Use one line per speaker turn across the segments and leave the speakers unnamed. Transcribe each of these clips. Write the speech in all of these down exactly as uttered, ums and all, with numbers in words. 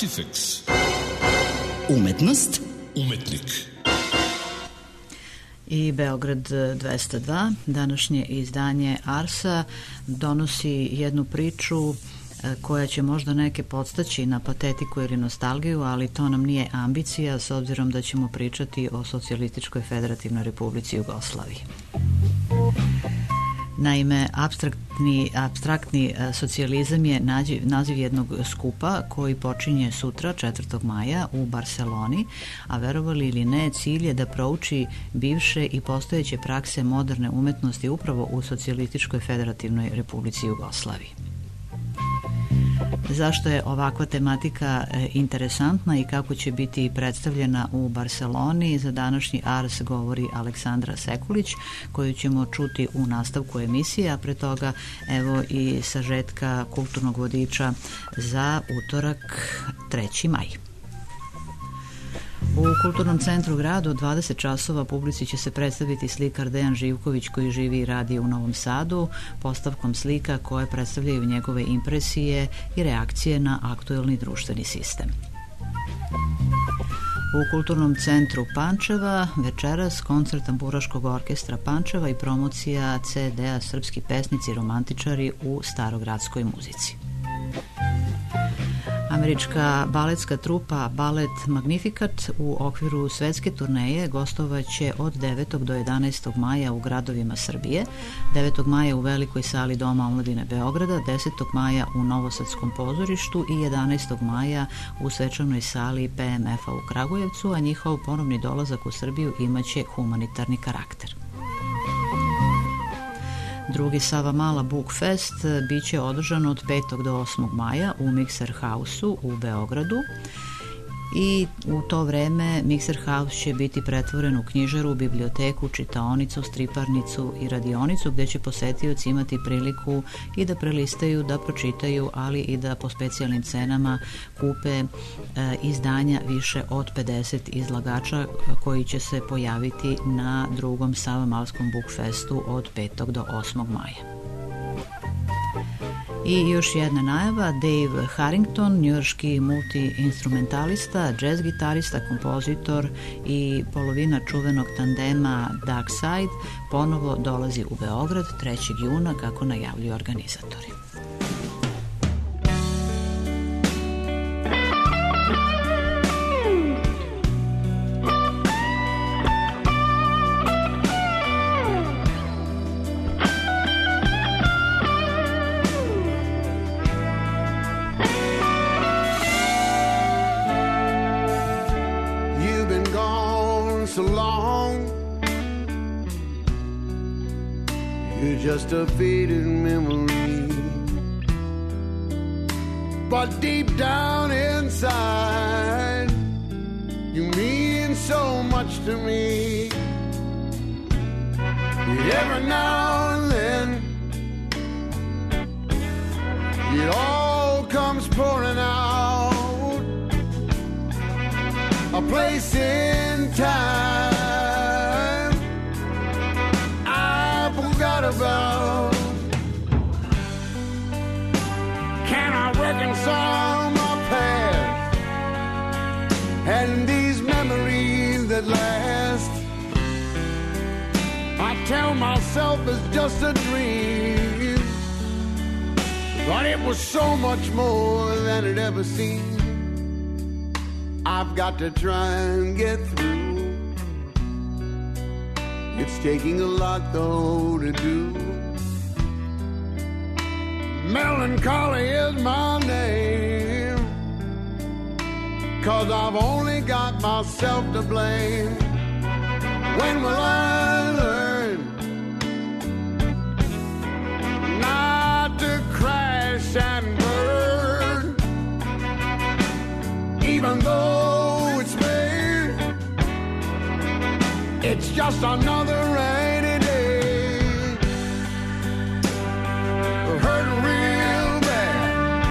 Artifex.
Umetnost.
Umetnik.
I Beograd dvesta dva, današnje izdanje Arsa, donosi jednu priču koja će možda neke podstaći na patetiku ili nostalgiju, ali to nam nije ambicija, s obzirom da ćemo pričati o Socijalističkoj Federativnoj Republici Jugoslaviji. Naime, apstraktni, apstraktni socijalizam je naziv jednog skupa koji počinje sutra, četvrtog maja, u Barseloni, a verovali ili ne, cilj je da prouči bivše i postojeće prakse moderne umetnosti upravo u Socijalističkoj Federativnoj Republici Jugoslaviji. Zašto je ovakva tematika interesantna i kako će biti predstavljena u Barseloni, za današnji Ars govori Aleksandra Sekulić, koju ćemo čuti u nastavku emisije, a pre toga evo i sažetka kulturnog vodiča za utorak treći maj. U Kulturnom centru grada od dvadeset časova publici će se predstaviti slikar Dejan Živković, koji živi i radi u Novom Sadu, postavkom slika koje predstavljaju njegove impresije i reakcije na aktuelni društveni sistem. U Kulturnom centru Pančeva večeras koncert Tamburaškog orkestra Pančeva i promocija ce de-a Srpski pesnici i romantičari u starogradskoj muzici. Američka baletska trupa Balet Magnificat u okviru svetske turneje gostovaće od devetog do jedanaestog maja u gradovima Srbije, devetog maja u Velikoj sali Doma omladine Beograda, desetog maja u Novosadskom pozorištu i jedanaestog maja u svečanoj sali pe em efa u Kragujevcu, a njihov ponovni dolazak u Srbiju imaće humanitarni karakter. Drugi Savamala Book Fest biće održan od petog do osmog maja u Mixer House-u u Beogradu i u to vreme Mixer House će biti pretvoren u knjižaru, biblioteku, čitaonicu, striparnicu i radionicu, gde će posetioci imati priliku i da prelistaju, da pročitaju, ali i da po specijalnim cenama kupe e, izdanja više od pedeset izlagača koji će se pojaviti na drugom Savamalskom Book Festu od petog do osmog maja. I još jedna najava, Dave Harrington, njujorški multi-instrumentalista, jazz gitarista, kompozitor i polovina čuvenog tandema Dark Side, ponovo dolazi u Beograd trećeg juna, kako najavljuju organizatori.
Just a faded memory, but deep down inside you mean so much to me. Every now and then it all comes pouring out, a place in time about. Can I reconcile my past and these memories that last? I tell myself it's just a dream, but it was so much more than it ever seemed. I've got to try and get through. It's taking a lot, though, to do. Melancholy is my name, 'cause I've only got myself to blame. When will I learn not to crash and burn, even though it's pain? It's just another rainy day. Hurt real bad.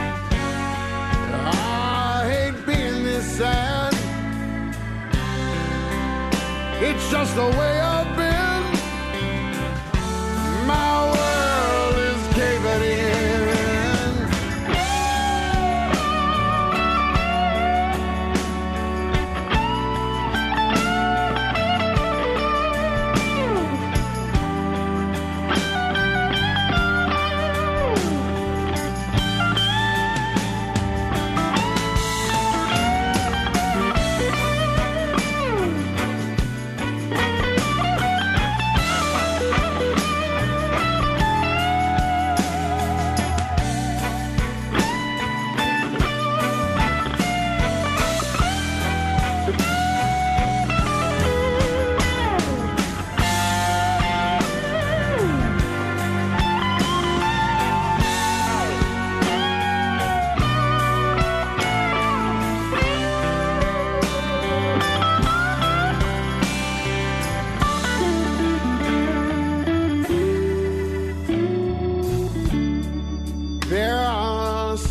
I hate being this sad. It's just the way I've been. My world is caving in.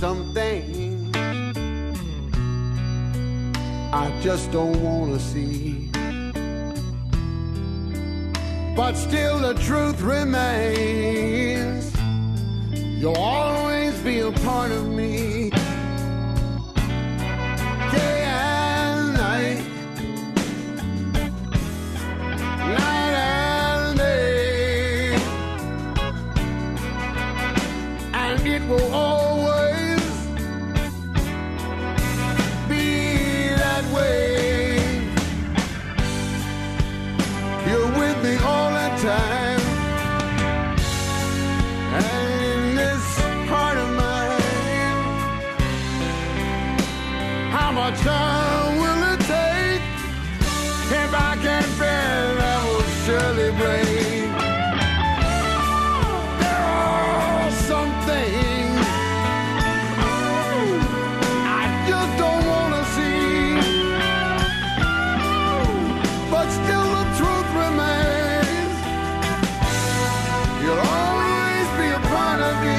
something I just don't want to see. But still the truth remains, you'll always be a part of me. Day and night, night and day, and it will always be that way. You're with me all the time, and in this heart of mine, how much time will it take? If I can bear, I will surely break. There are some things I just don't want to see, but still the truth remains, you'll always be a part of me.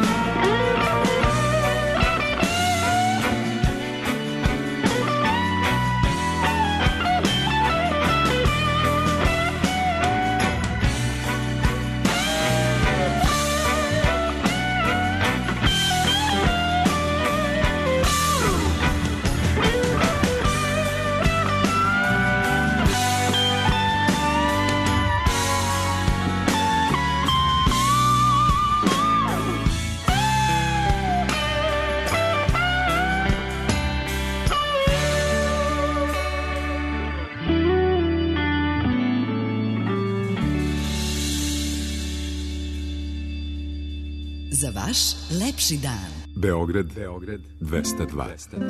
Za vaš lepši dan.
Beograd, Beograd dvesta dva.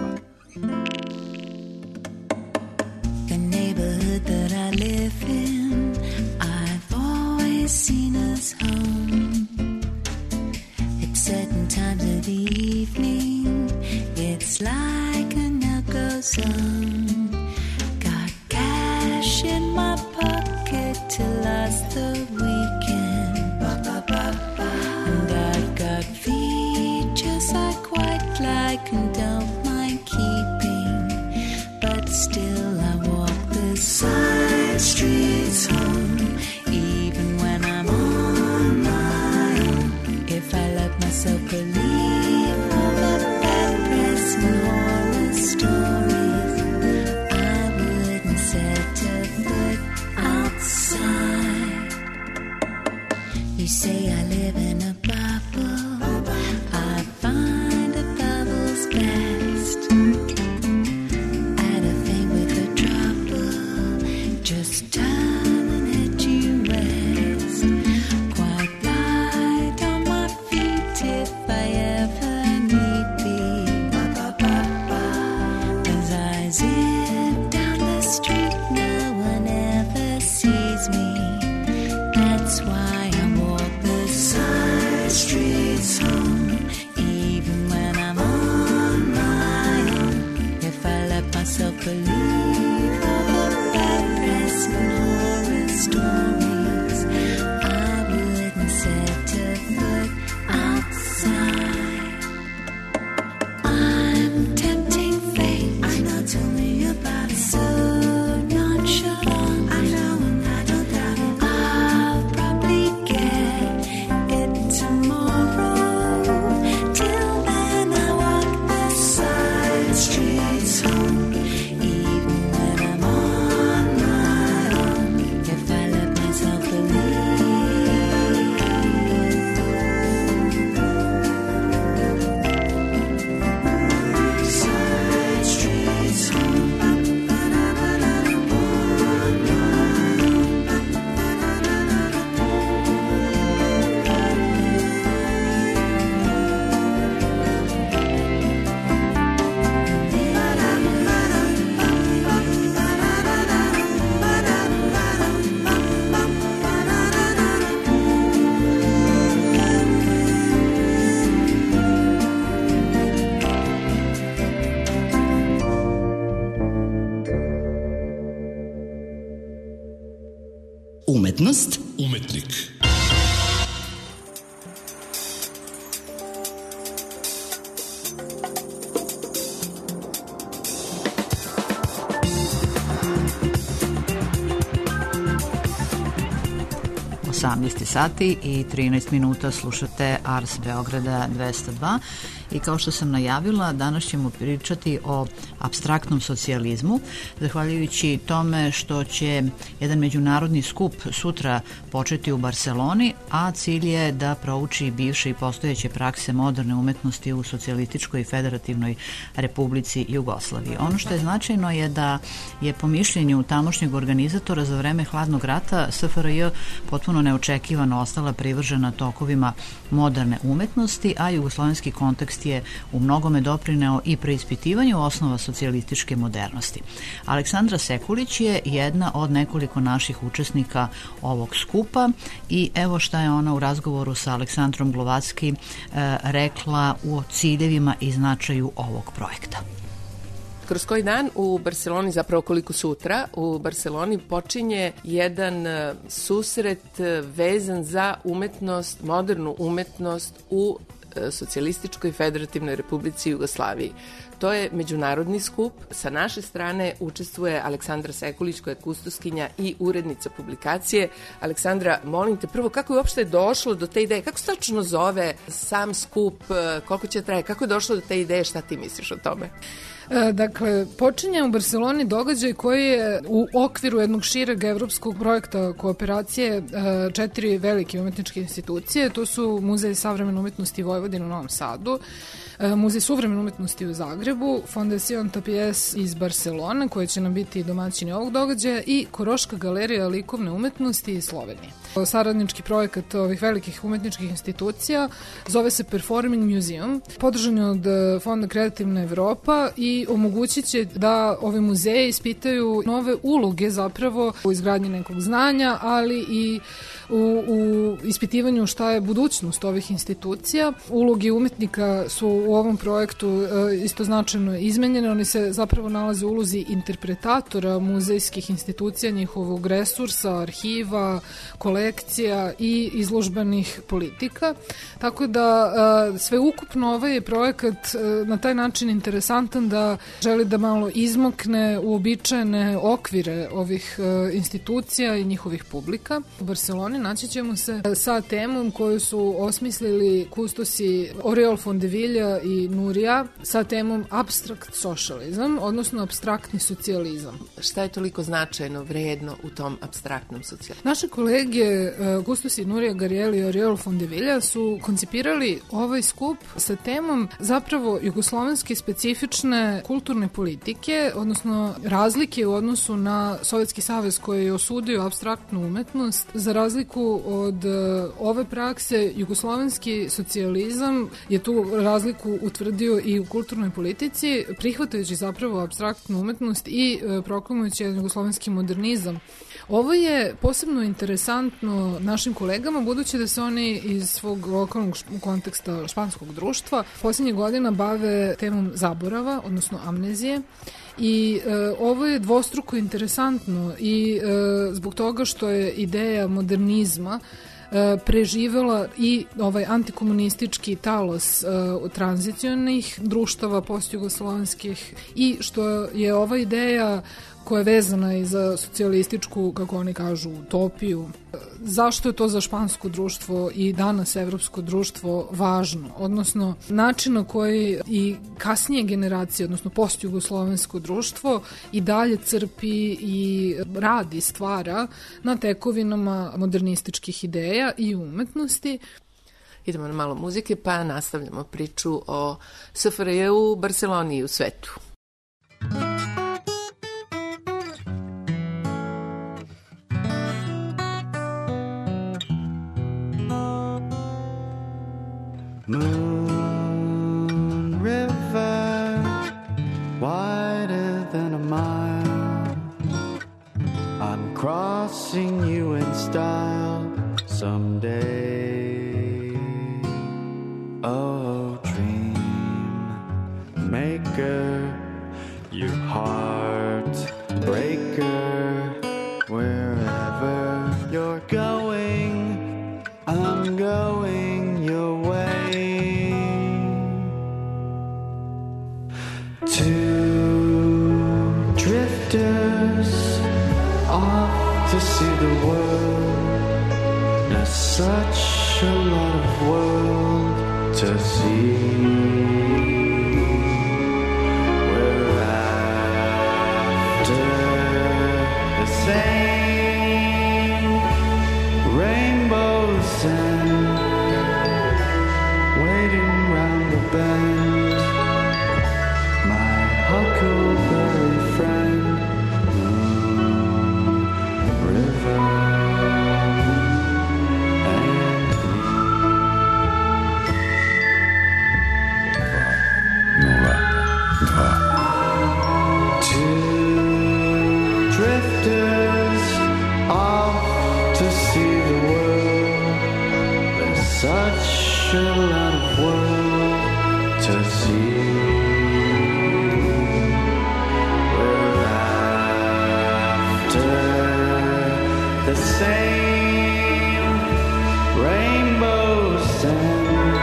The neighborhood that I live in, I've always seen us home. At certain times of the evening, it's like a no-go zone. Got cash in my pocket to last the weekend. And I've got features I quite like and don't mind keeping, but still I walk the side streets home, even when I'm on my own. If I let myself believe all the bad press and horror stories, I wouldn't set a foot outside. You say I live in a bubble, I find the bubbles best. At a thing with a trouble, just turn and head you west. Quite light on my feet if I ever need be. As I zip down the street, no one ever sees me. That's why I walk the side streets home, even when I'm on my own. If I let myself believe all the bad press and horror stories, I wouldn't set a foot outside. I'm tempting fate, I know, tell me about it. So nonchalant, I know, and I don't doubt it. I'll probably get it tomorrow. Till then I walk the side streets home, even when I'm on my own. If I let myself believe, side streets home.
Umetnost,
Umetnik.
osamnaest sati i trinaest minuta, slušate Ars Beograda dvesta dva i kao što sam najavila, danas ćemo pričati o apstraktnom socijalizmu, zahvaljujući tome što će jedan međunarodni skup sutra početi u Barseloni, a cilj je da prouči bivše i postojeće prakse moderne umetnosti u Socijalističkoj i Federativnoj Republici Jugoslaviji. Ono što je značajno je da je po mišljenju tamošnjeg organizatora za vreme hladnog rata S F R J potpuno neočekivano ostala privržena tokovima moderne umetnosti, a jugoslovenski kontekst je u mnogome doprineo i preispitivanju osnova socijalističke modernosti. Aleksandra Sekulić je jedna od nekoliko naših učesnika ovog skupa i evo šta je ona u razgovoru sa Aleksandrom Glovacki e, rekla o ciljevima i značaju ovog projekta.
Kroz koji dan u Barseloni, zapravo koliko sutra, u Barseloni počinje jedan susret vezan za umetnost, modernu umetnost u Socijalističkoj Federativnoj Republici Jugoslaviji. To je međunarodni skup. Sa naše strane učestvuje Aleksandra Sekulić, koja je kustoskinja i urednica publikacije. Aleksandra, molim te, prvo, kako je uopšte došlo do te ideje? Kako se tačno zove sam skup? Koliko će traje? Kako je došlo do te ideje? Šta ti misliš o tome?
Dakle, počinje u Barseloni događaj koji je u okviru jednog šireg evropskog projekta kooperacije četiri velike umetničke institucije. To su Muzej savremene umetnosti Vojvodine u Novom Sadu, Muzej suvremene umetnosti u Zagrebu, Fondacion Tapies iz Barcelone, koja će nam biti domaćini ovog događaja, i Koroška galerija likovne umetnosti iz Slovenije. Saradnički projekat ovih velikih umetničkih institucija zove se Performing Museum, podržan je od Fonda Kreativna Evropa i omogućit će da ove muzeje ispitaju nove uloge zapravo u izgradnji nekog znanja, ali i u, u ispitivanju šta je budućnost ovih institucija. Uloge umetnika su u ovom projektu e, isto značajno izmenjene. Oni se zapravo nalaze u ulozi interpretatora muzejskih institucija, njihovog resursa, arhiva, kolekcija i izložbenih politika. Tako da e, sve ukupno ovaj je projekat e, na taj način interesantan da želi da malo izmakne uobičajene okvire ovih e, institucija i njihovih publika. U Barceloni naći ćemo se sa temom koju su osmislili kustosi Oriol Fondevilla i Nurija, sa temom Abstract Socialism, odnosno abstraktni socijalizam.
Šta je toliko značajno, vredno u tom abstraktnom socijalizmu?
Naše kolege kustosi Nurija Garijeli i Oriol Fondevilla su koncipirali ovaj skup sa temom zapravo jugoslovenske specifične kulturne politike, odnosno razlike u odnosu na Sovjetski savez koji je osudio abstraktnu umetnost. Za razliku od ove prakse, jugoslovenski socijalizam je tu razliku utvrdio i u kulturnoj politici, prihvatajući zapravo abstraktnu umetnost i proklamujući jugoslovenski modernizam. Ovo je posebno interesantno našim kolegama, budući da se oni iz svog lokalnog konteksta španskog društva posljednjih godina bave temom zaborava, odnosno amnezije. I e, ovo je dvostruko interesantno i e, zbog toga što je ideja modernizma e, preživela i ovaj antikomunistički talos e, tranzicionih društava postjugoslovenskih i što je ova ideja koja je vezana i za socijalističku, kako oni kažu, utopiju. Zašto je to za špansko društvo i danas evropsko društvo važno? Odnosno, način na koji i kasnije generacije, odnosno postjugoslovensko društvo, i dalje crpi i radi, stvara na tekovinama modernističkih ideja i umetnosti.
Idemo na malo muzike, pa nastavljamo priču o S F R J u Barseloni i u svetu.
Moon river, wider than a mile, I'm crossing you in style someday. Oh, dream maker, you heart breaker, wherever you're going, I'm going your way. Two drifters off to see the world. such a lot of world to see. We're after the same rainbows and waiting round the bend. My huckleberry friend, Moon River. Such a lot of world to see. We're after the same rainbows and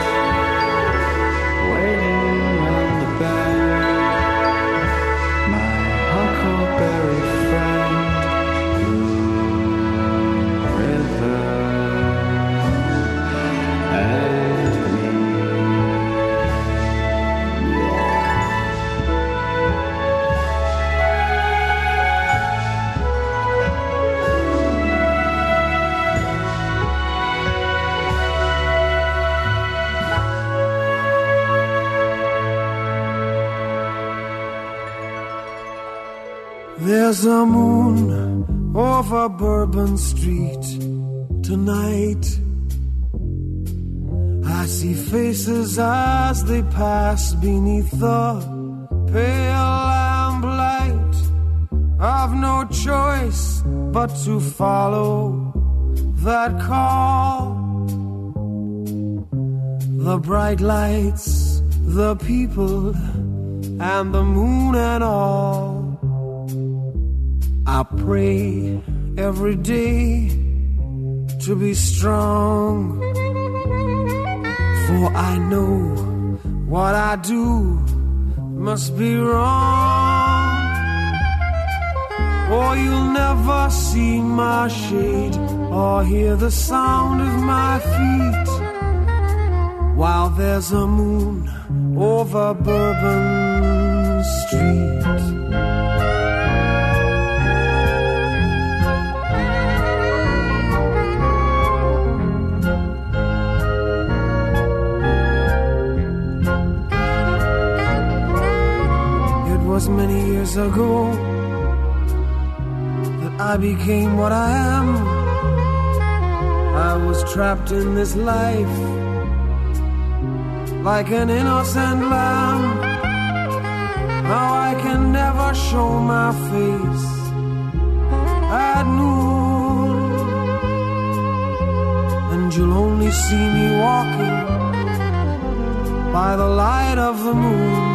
waiting round the bend. My huckleberry friend, Moon River.
There's a moon over Bourbon Street tonight. I see faces as they pass beneath the pale lamplight. I've no choice but to follow that call. The bright lights, the people, and the moon and all. I pray every day to be strong, for I know what I do must be wrong. Or you'll never see my shade or hear the sound of my feet while there's a moon over Bourbon Street. Many years ago that I became what I am. I was trapped in this life like an innocent lamb. Now I can never show my face at noon, and you'll only see me walking by the light of the moon.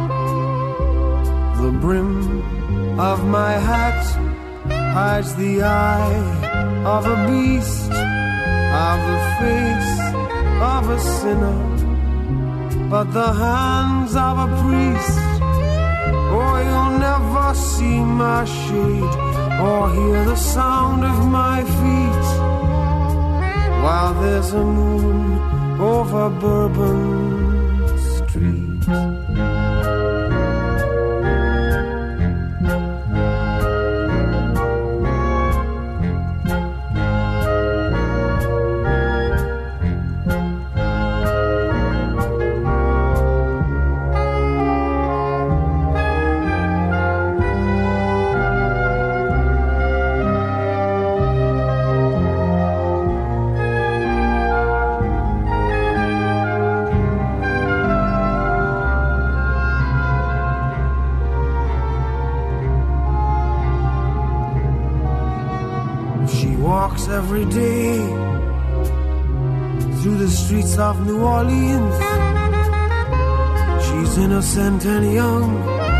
The brim of my hat hides the eye of a beast, of the face of a sinner, but the hands of a priest. Oh, you'll never see my shade or hear the sound of my feet while there's a moon over Bourbon Street. Every day through the streets of New Orleans, she's innocent and young,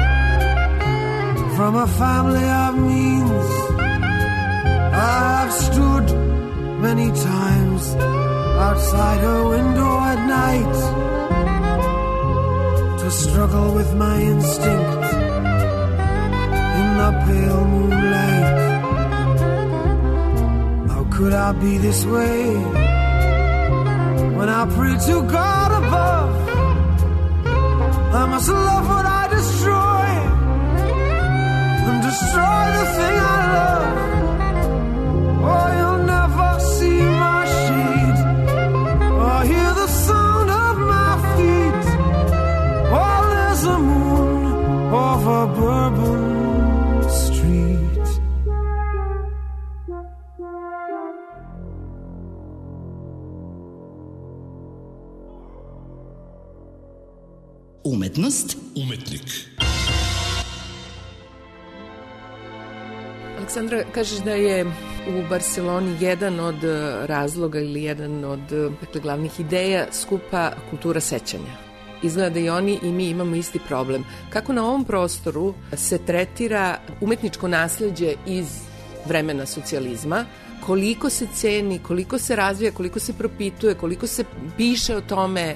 from a family of means. I've stood many times outside her window at night to struggle with my instinct in the pale moonlight. Could I be this way when I pray to God above. I must love what I destroy and destroy the thing I love. Oh, you'll never see my shade or hear the sound of my feet while there's a moon over Bourbon Street.
Umetnost,
umetnik.
Aleksandra, kažeš da je u Barceloni jedan od razloga ili jedan od, dakle, glavnih ideja skupa kultura sećanja. Izgleda da i oni i mi imamo isti problem. Kako na ovom prostoru se tretira umetničko nasleđe iz vremena socijalizma, koliko se ceni, koliko se razvija, koliko se propituje, koliko se piše o tome?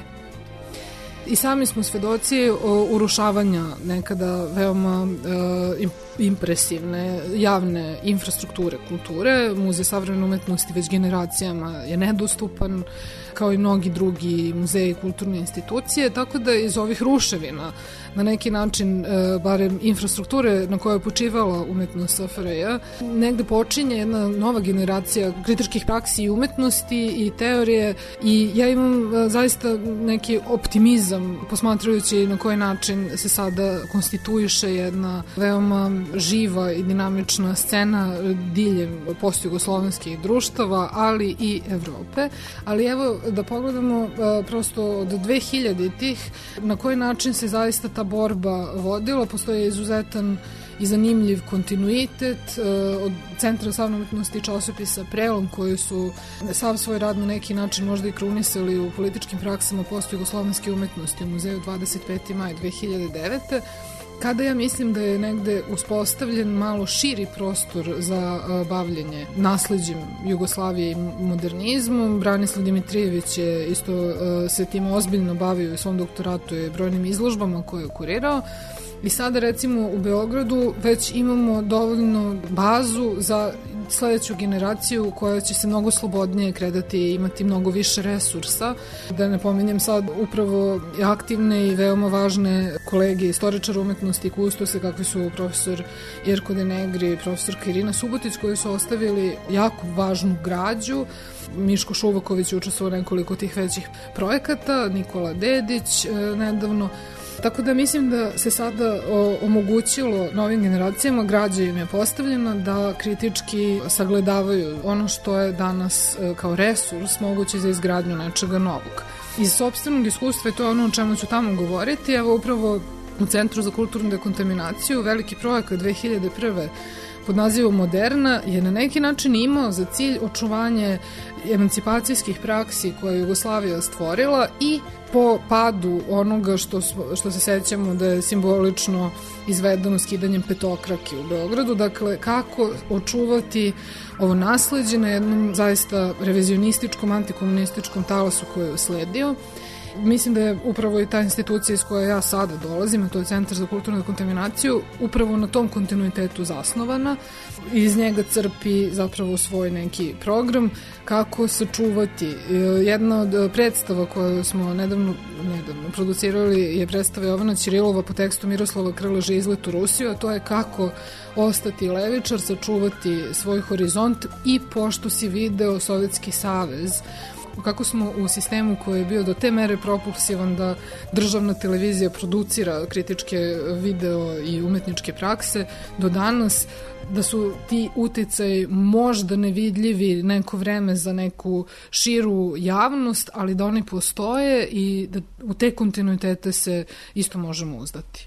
I sami smo svedoci urušavanja nekada veoma e, impresivne javne infrastrukture kulture. Muzej savremene umetnosti već generacijama je nedostupan, kao i mnogi drugi muzeji i kulturne institucije, tako da iz ovih ruševina na neki način, e, barem infrastrukture na kojoj je počivala umetnost S F R J, negde počinje jedna nova generacija kritičkih praksi i umetnosti i teorije, i ja imam e, zaista neki optimizam posmatrajući na koji način se sada konstituiše jedna veoma živa i dinamična scena diljem postjugoslovenskih društava, ali i Evrope. Ali evo da pogledamo e, prosto od dvehiljaditih na koji način se zaista ta borba vodila. Postoji izuzetan i zanimljiv kontinuitet e, od Centra savremene umetnosti i časopisa Prelom, koji su sav svoj rad na neki način možda i krunisali u političkim praksama postjugoslovenske umetnosti u muzeju dvadeset peti maj dve hiljade devete. Kada ja mislim da je negde uspostavljen malo širi prostor za uh, bavljenje nasleđem Jugoslavije i modernizmom. Branislav Dimitrijević je isto uh, se tim ozbiljno bavio u svom doktoratu i brojnim izložbama koje je kurirao. I sada recimo u Beogradu već imamo dovoljno bazu za sledeću generaciju koja će se mnogo slobodnije kretati i imati mnogo više resursa. Da ne pominjem sad upravo aktivne i veoma važne kolege istoričara umetnosti i kustose, kakvi su profesor Jerko De Negri i profesorka Irina Subotić, koji su ostavili jako važnu građu. Miško Šuvaković je učestvovao nekoliko tih većih projekata, Nikola Dedić nedavno. Tako da mislim da se sada o, omogućilo novim generacijama, građa im je postavljena da kritički sagledavaju ono što je danas e, kao resurs moguće za izgradnju nečega novog. Iz sopstvenog iskustva, i to je ono o čemu ću tamo govoriti, evo upravo u Centru za kulturnu dekontaminaciju veliki projekat dve hiljade prve pod nazivom Moderna je na neki način imao za cilj očuvanje emancipacijskih praksi koje je Jugoslavija stvorila i po padu onoga što, što se sećamo da je simbolično izvedeno skidanjem petokrake u Beogradu. Dakle, kako očuvati ovo nasleđe na jednom zaista revizionističkom, antikomunističkom talasu koji je usledio. Mislim da je upravo i ta institucija iz koje ja sada dolazim, a to je Centar za kulturnu dekontaminaciju, upravo na tom kontinuitetu zasnovana. Iz njega crpi zapravo svoj neki program kako sačuvati. Jedna od predstava koju smo nedavno, nedavno producirali je predstava Jovana Ćirilova po tekstu Miroslava Krleže Izlet u Rusiju, a to je kako ostati levičar, sačuvati svoj horizont i pošto si video Sovjetski savez, kako smo u sistemu koji je bio do te mere propulsivan da državna televizija producira kritičke video i umetničke prakse, do danas da su ti uticaji možda nevidljivi neko vreme za neku širu javnost, ali da oni postoje i da u te kontinuitete se isto možemo uzdati.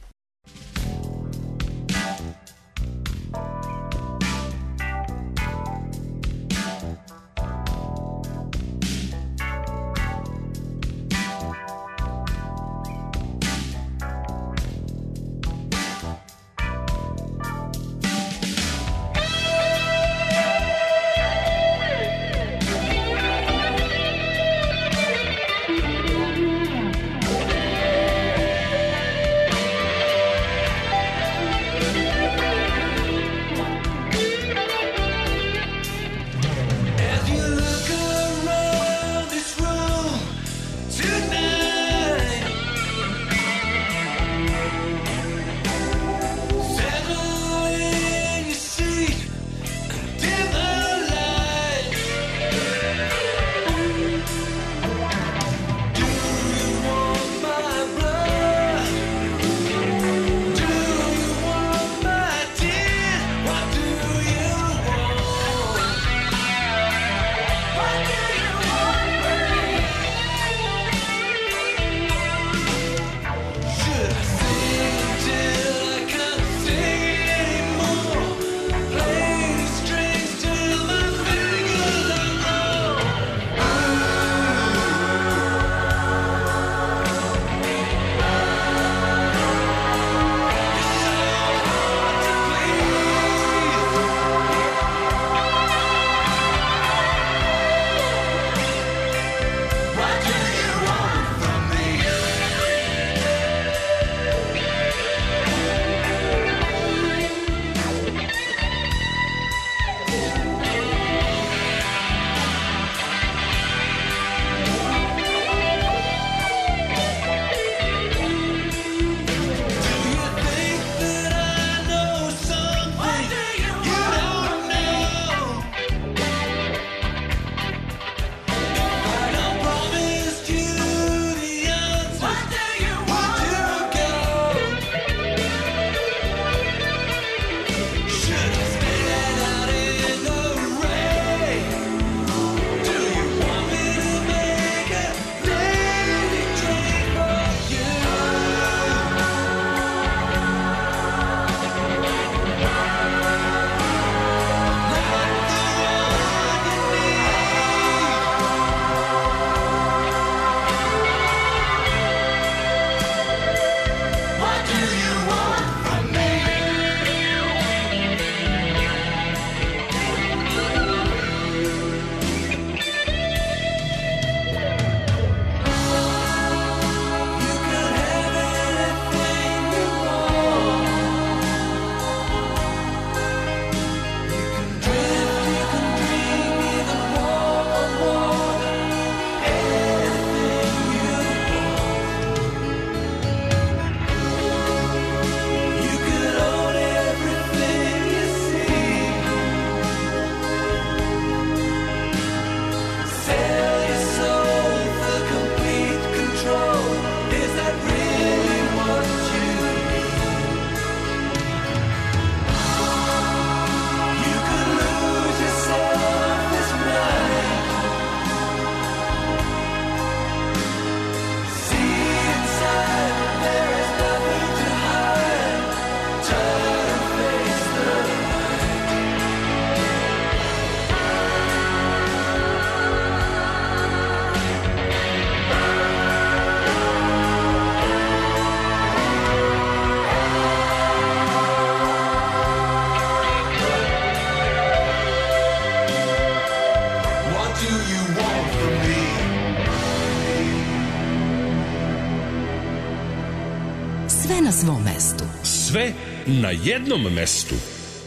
Sve na svom mestu.
Sve na jednom mestu.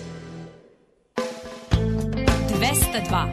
dvesta dva.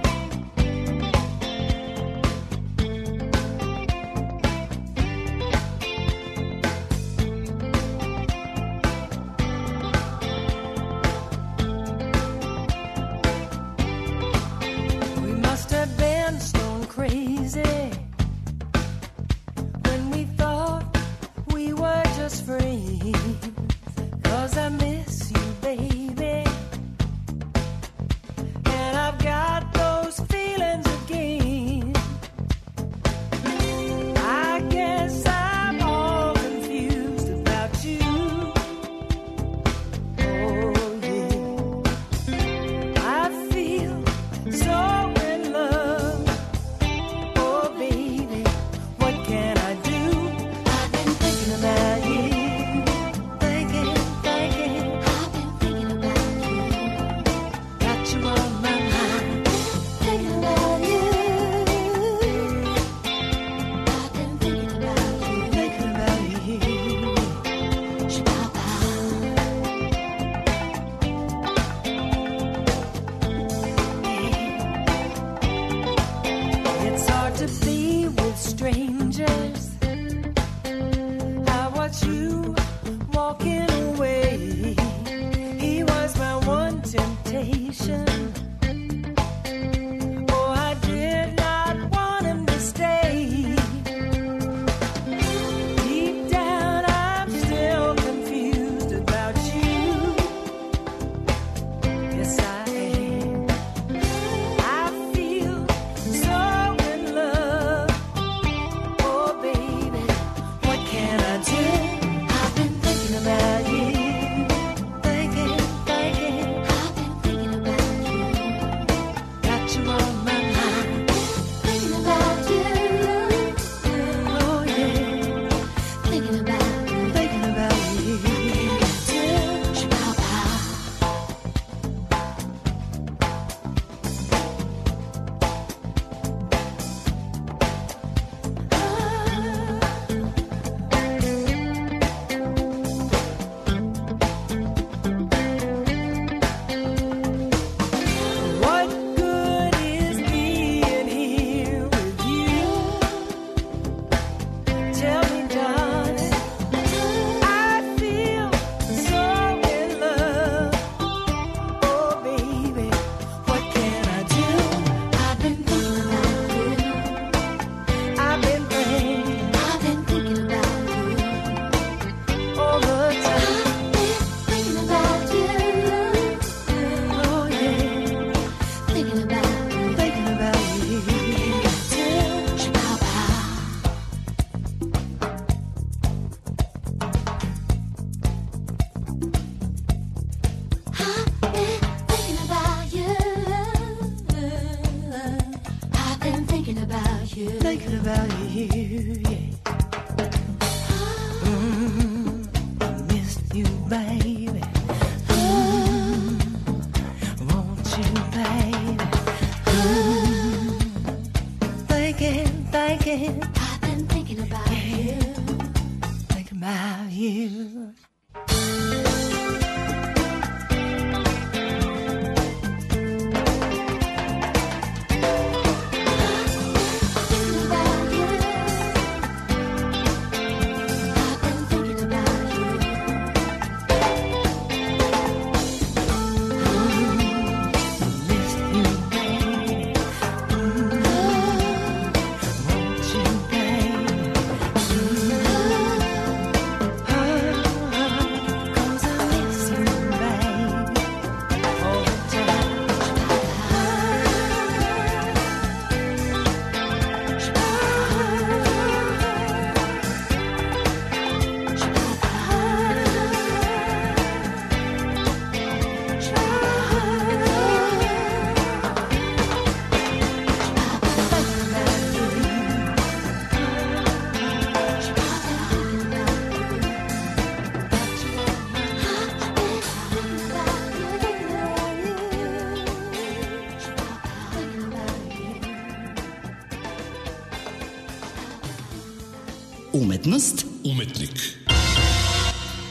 Umetnost,
umetnik,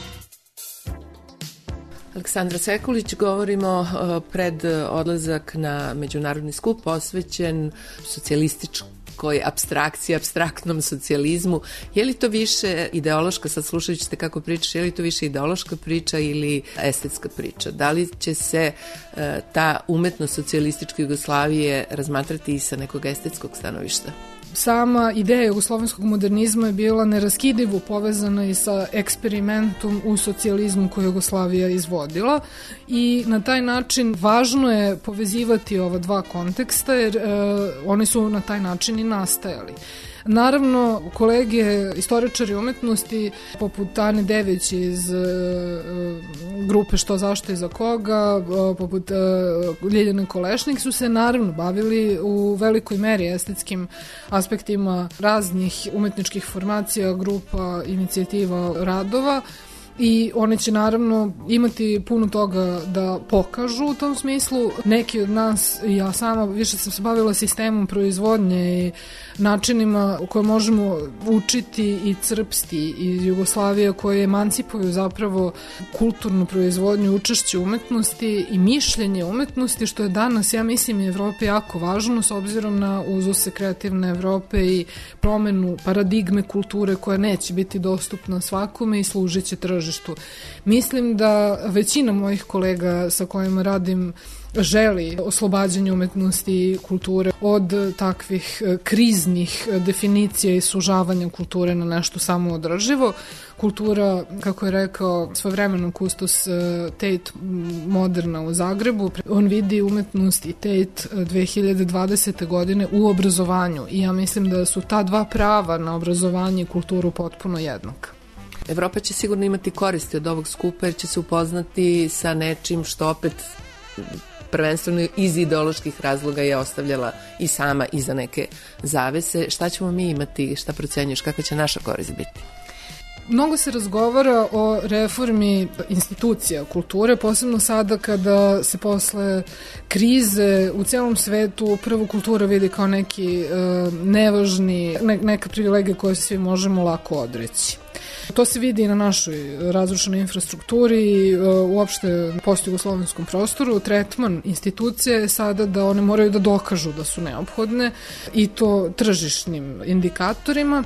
Aleksandra Sekulić, govorimo pred odlazak na međunarodni skup posvećen socijalističkoj apstrakciji, apstraktnom socijalizmu. Je li to više ideološka, sad slušajući ćete kako pričaš, je li to više ideološka priča ili estetska priča? Da li će se ta umetnost socijalističke Jugoslavije razmatrati i sa nekog estetskog stanovišta?
Sama ideja jugoslovenskog modernizma je bila neraskidivo povezana i sa eksperimentom u socijalizmu koju Jugoslavija izvodila i na taj način važno je povezivati ova dva konteksta jer e, oni su na taj način i nastajali. Naravno, kolege istoričari umetnosti, poput Ane Dević iz e, grupe Što, zašto i za koga, e, poput e, Ljiljane Kolešnik, su se naravno bavili u velikoj meri estetskim aspektima raznih umetničkih formacija, grupa, inicijativa, radova, i one će naravno imati puno toga da pokažu u tom smislu. Neki od nas, ja sama više sam se bavila sistemom proizvodnje i načinima u koje možemo učiti i crpsti iz Jugoslavije koje emancipuju zapravo kulturnu proizvodnju, učešće umetnosti i mišljenje umetnosti, što je danas, ja mislim, u Evropi jako važno s obzirom na uzuse kreativne Evrope i promenu paradigme kulture koja neće biti dostupna svakome i služit će tržištu. Mislim da većina mojih kolega sa kojima radim želi oslobađanje umetnosti i kulture od takvih kriznih definicija i sužavanja kulture na nešto samoodrživo. Kultura, kako je rekao svojevremeno kustos Tate Moderna u Zagrebu, on vidi umetnost i Tate dve hiljade dvadesete godine u obrazovanju i ja mislim da su ta dva prava na obrazovanje i kulturu potpuno jednaka.
Evropa će sigurno imati koristi od ovog skupa jer će se upoznati sa nečim što opet prvenstveno iz ideoloških razloga je ostavljala i sama iza neke zavese. Šta ćemo mi imati, šta procenjuješ, kakva će naša korist biti?
Mnogo se razgovara o reformi institucija kulture, posebno sada kada se posle krize u celom svetu prvo kultura vidi kao neki e, nevažni, ne, neka privilegija koju svi možemo lako odreći. To se vidi i na našoj razrušenoj infrastrukturi i uopšte postjugoslovenskom prostoru. Tretman institucije je sada da one moraju da dokažu da su neophodne i to tržišnim indikatorima.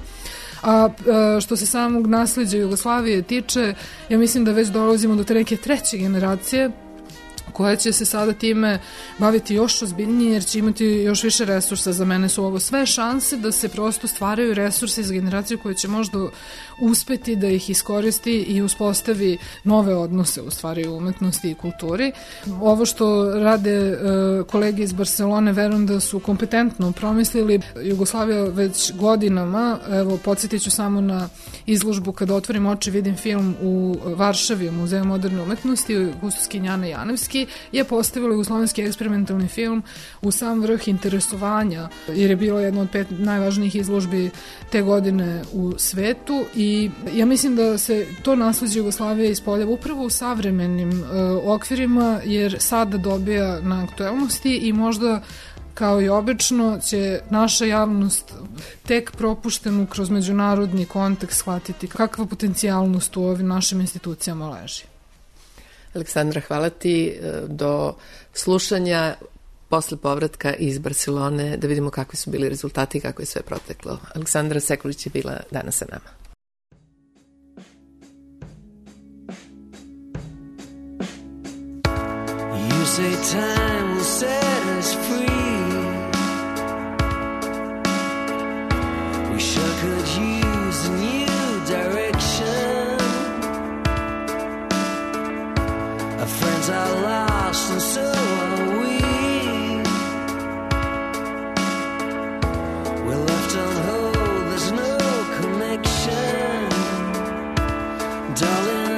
A što se samog nasleđa Jugoslavije tiče, ja mislim da već dolazimo do te neke treće generacije koja će se sada time baviti još ozbiljnije jer će imati još više resursa. Za mene su ovo sve šanse da se prosto stvaraju resursi za generaciju koja će možda uspeti da ih iskoristi i uspostavi nove odnose u stvari u umetnosti i kulturi. Ovo što rade uh, kolege iz Barcelone, verujem da su kompetentno promislili. Jugoslavija već godinama, evo podsjetit ću samo na izložbu Kada otvorim oči vidim film u Varšavi u Muzeju moderne umetnosti, Gustoskinjana Janevski je postavila jugoslovenski eksperimentalni film u sam vrh interesovanja jer je bilo jedno od pet najvažnijih izložbi te godine u svetu i ja mislim da se to nasleđe Jugoslavije ispoljava upravo u savremenim uh, okvirima jer sada dobija na aktuelnosti i možda kao i obično će naša javnost tek propuštenu kroz međunarodni kontekst shvatiti kakva potencijalnost u ovim našim institucijama leži.
Aleksandra, hvala ti. Do slušanja posle povratka iz Barcelone da vidimo kakvi su bili rezultati i kako je sve proteklo. Aleksandra Sekulić je bila danas sa nama.
You say time will set us free. We sure could use a new direction. Our friends are lost and so are we. We're left on hold, there's no connection. Darling,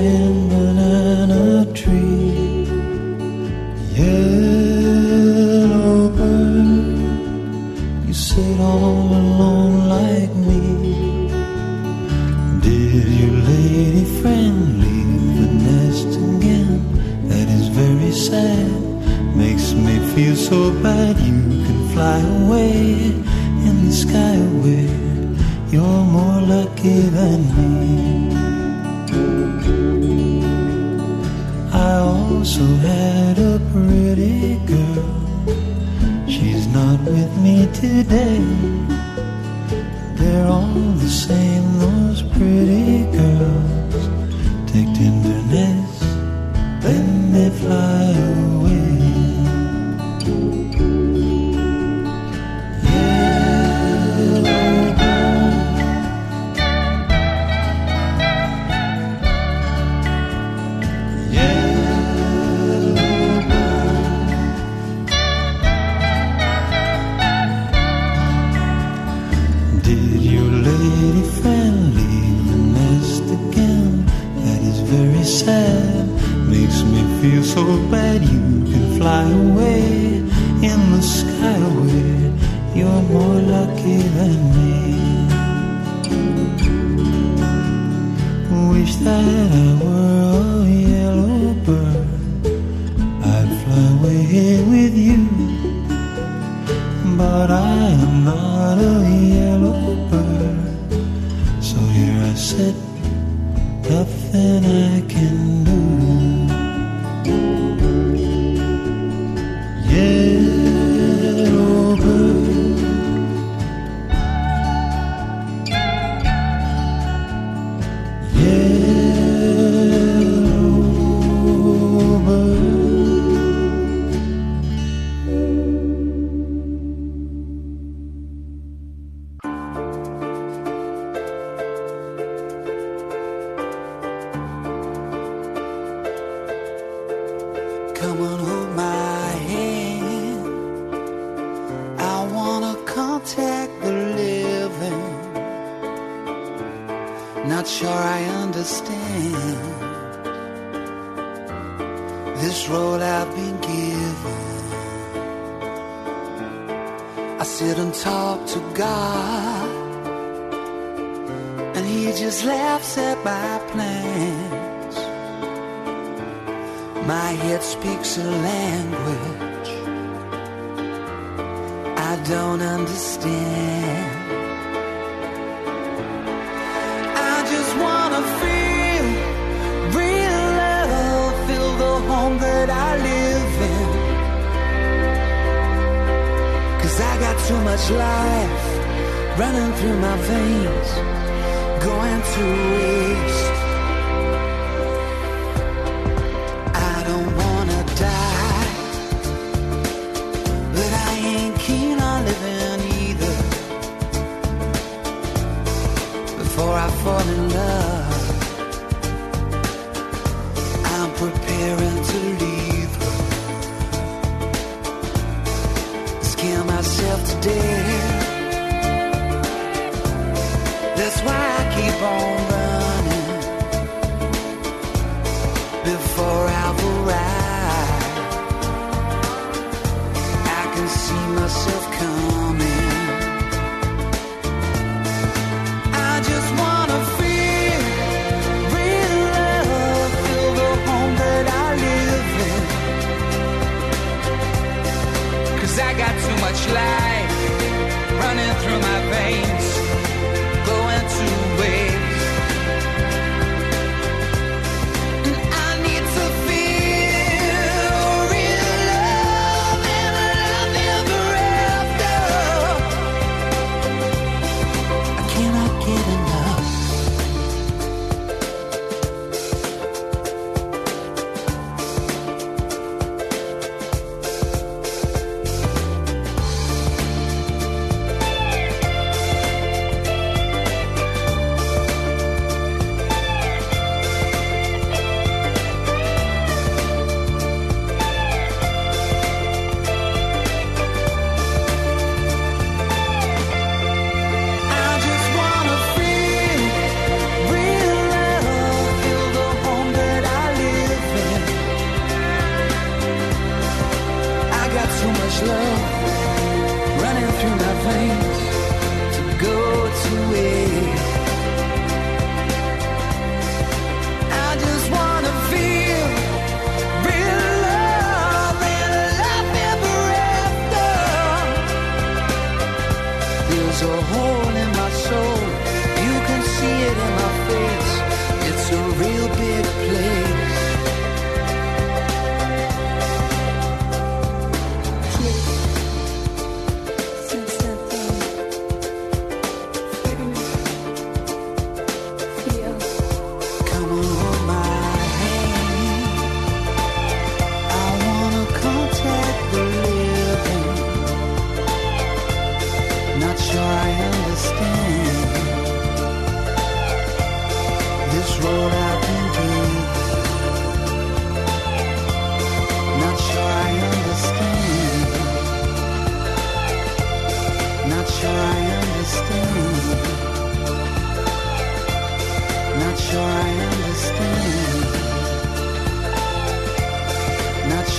giant banana tree. Yellow bird, you sit all alone like me. Did your lady friend leave the nest again? That is very sad, makes me feel so bad. You can fly away in the sky where you're more lucky than me. I also had a pretty girl. She's not with me today. They're all the same, those pretty girls. Take tenderness, then they fly away. Feel so bad you can fly away in the sky where you're more lucky than me. Wish that I were a yellow bird, I'd fly away with you. But I am not a yellow bird, so here I sit, nothing I can do. Yellow bird, yellow bird. Come on, hold my hand. I wanna contact the living. Not sure I understand this road I've been given. I sit and talk to God, and He just laughs at my plans. My head speaks a language I don't understand. I just wanna feel real love, feel the home that I live in. 'Cause I got too much life running through my veins, going to waste. I don't wanna die, but I ain't keen on living either. Before I fall in love, I'm preparing to leave her. Scare myself to death. That's why I keep on running before I've arrived. I can see myself coming. I just wanna feel real love, feel the home that I live in. 'Cause I got too much life running through my veins, going to waste. And I need to feel real love and love ever after.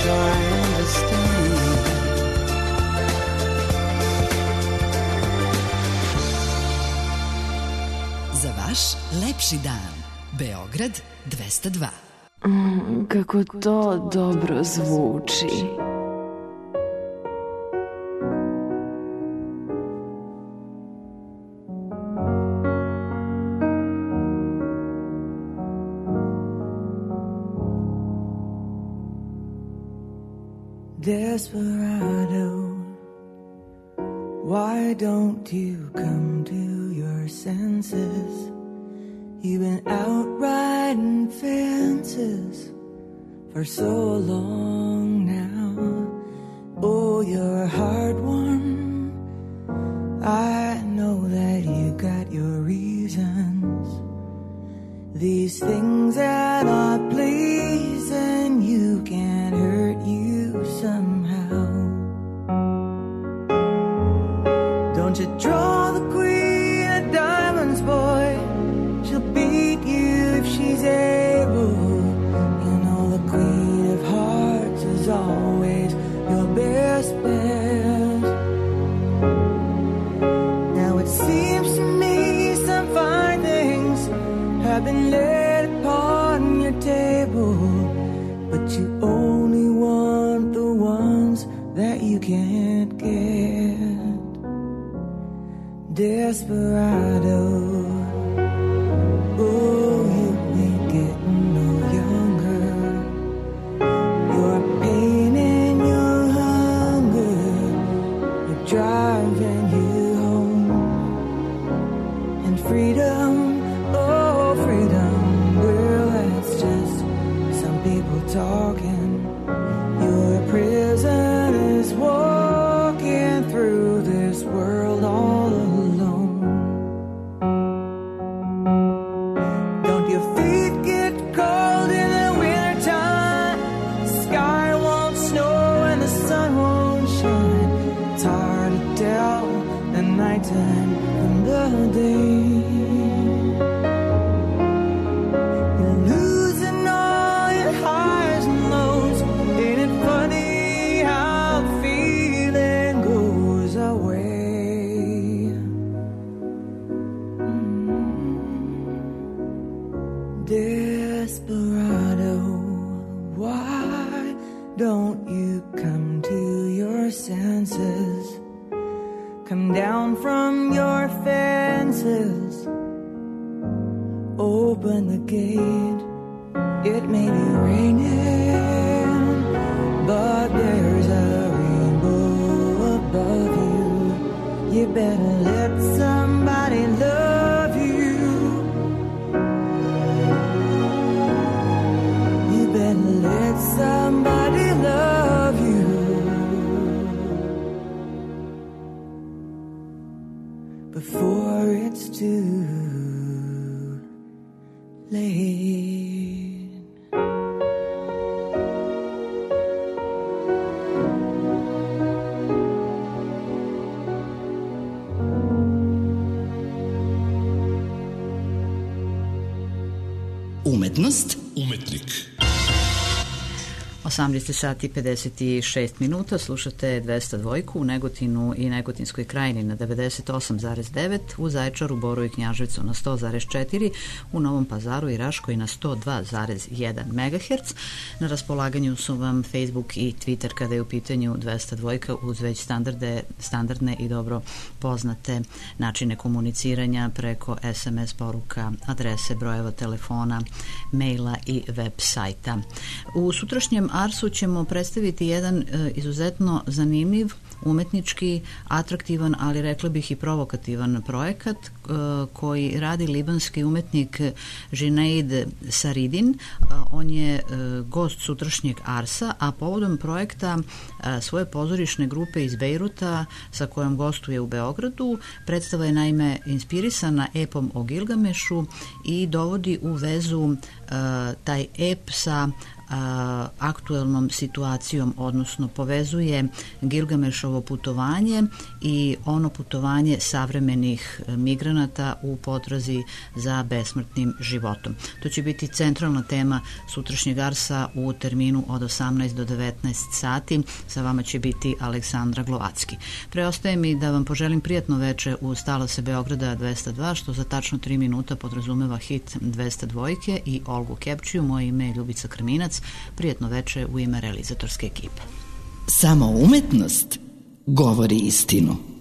try and understand.
Za vaš lepši dan. Beograd dvesta dva.
Mm, kako to dobro zvuči.
Desperado, why don't you come to your senses? You've been out riding fences for so long now. Oh, you're a hard one. I know that you got your reasons. These things that are pleasing you can't hurt you somehow. Don't you draw the queen of diamonds, boy. She'll beat you if she's able. You know the queen of hearts is always your best bet. Now it seems to me some fine things have been laid upon your table, but you only want the ones that you can't get. Desperado, oh, you ain't getting no younger. Your pain and your hunger are driving you home. And freedom, oh, freedom, well, that's just some people talking. Your prison is walking through this world all alone. Don't your feet get cold in the wintertime? The sky won't snow and the sun won't shine. It's hard to tell the nighttime from the day. You're losing all your highs and lows. Ain't it funny how the feeling goes away? Desperado, why don't you come to your senses? Come down from your fences. Open the gate. It may be raining, but there's a rainbow above you. You better let somebody love you. You better let somebody love you before it's too late.
Umetnost,
umetnik.
osamnaest sati i pedeset šest minuta, slušate dvesta dva u Negotinu i Negotinskoj krajini na devedeset osam zarez devet, u Zaječaru, Boru i Knjaževcu na sto zarez četiri, u Novom Pazaru i Raškoj na sto dva zarez jedan megaherc. Na raspolaganju su vam Facebook i Twitter kada je u pitanju dvesta dva uz već standarde, standardne i dobro poznate načine komuniciranja preko es em es poruka, adrese, brojeva telefona, maila i web sajta. U sutrašnjem Arsu ćemo predstaviti jedan e, izuzetno zanimljiv, umetnički, atraktivan, ali rekla bih i provokativan projekat e, koji radi libanski umetnik Žineid Saridin. E, on je e, gost sutrašnjeg Arsa, a povodom projekta e, svoje pozorišne grupe iz Bejruta sa kojom gostuje u Beogradu. Predstava je naime inspirisana epom o Gilgamešu i dovodi u vezu e, taj ep sa a, aktuelnom situacijom, odnosno povezuje Gilgamešovo putovanje i ono putovanje savremenih migranata u potrazi za besmrtnim životom. To će biti centralna tema sutrašnjeg Arsa u terminu od osamnaest do devetnaest sati. Sa vama će biti Aleksandra Glovacki. Preostaje mi da vam poželim prijatno veče u Stalase Beograda dvesta dva, što za tačno tri minuta podrazumeva hit dvesta dva i Olgu Kepčiju. Moje ime je Ljubica Krminac. Prijetno veče u ime realizatorske ekipe.
Samo umetnost govori istinu.